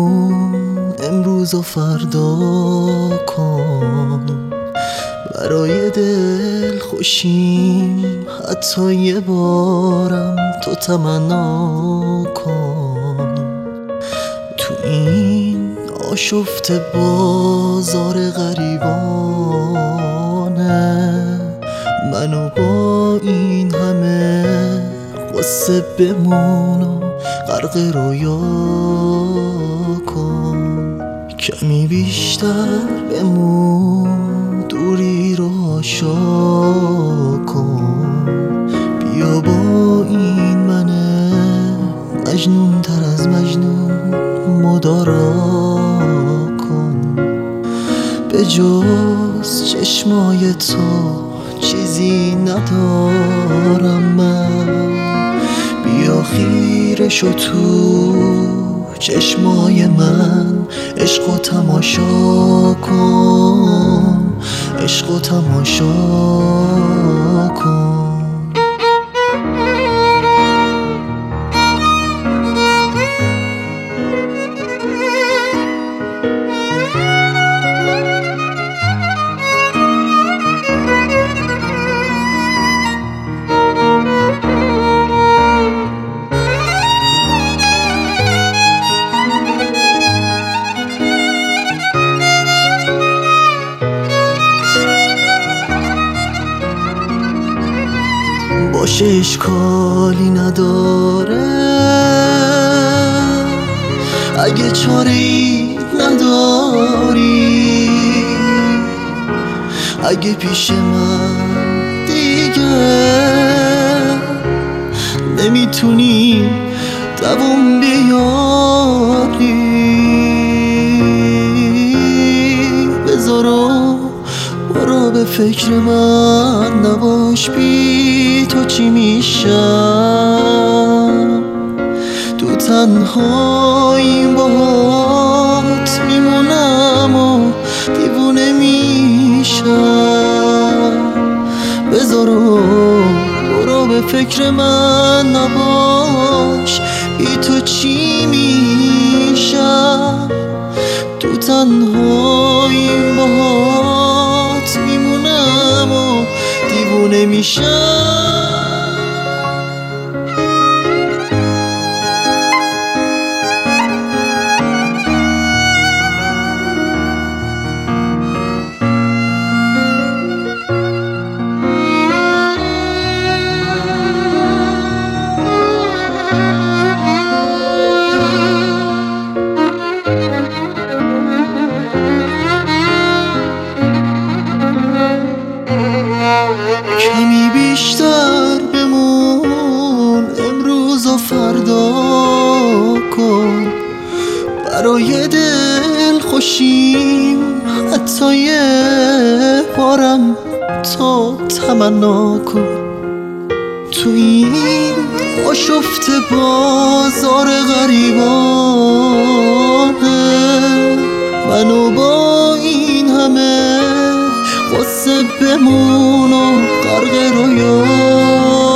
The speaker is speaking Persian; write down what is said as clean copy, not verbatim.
بمون امروز و فردا کن، برای دل خوشیم حتی یه بارم تو تمنا کن. تو این آشفته بازار غریبانه منو با این همه قصه بمون و غرق رویا کن. کمی بیشتر بمون دوری رو آشا کن، بیا با این من مجنون تر از مجنون مدارا کن. به جز چشمای تو چیزی ندارم من، بیا خیرشو تو چشمای من عشق و تماشا کن، عشق و تماشا کن. باشه اشکالی نداره اگه چاره‌ای نداری، اگه پیش من دیگه نمیتونی دوام بیاری، بذارو برو به فکر من نباش، بی تو چی میشم؟ تو تنهایی باهات میمونم و دیوونه میشم، بذارو برو به فکر من نباش، بی تو چی میشم؟ تو تنهایی باهات میمونم و دیوونه میشم. کمی بیشتر بمون امروز و فردا کن، برای دل خوشیم حتی یه بارم تو تمنا کن. تو این آشفته بازار غریبانه منو با این همه قصه بمون و غرق رویا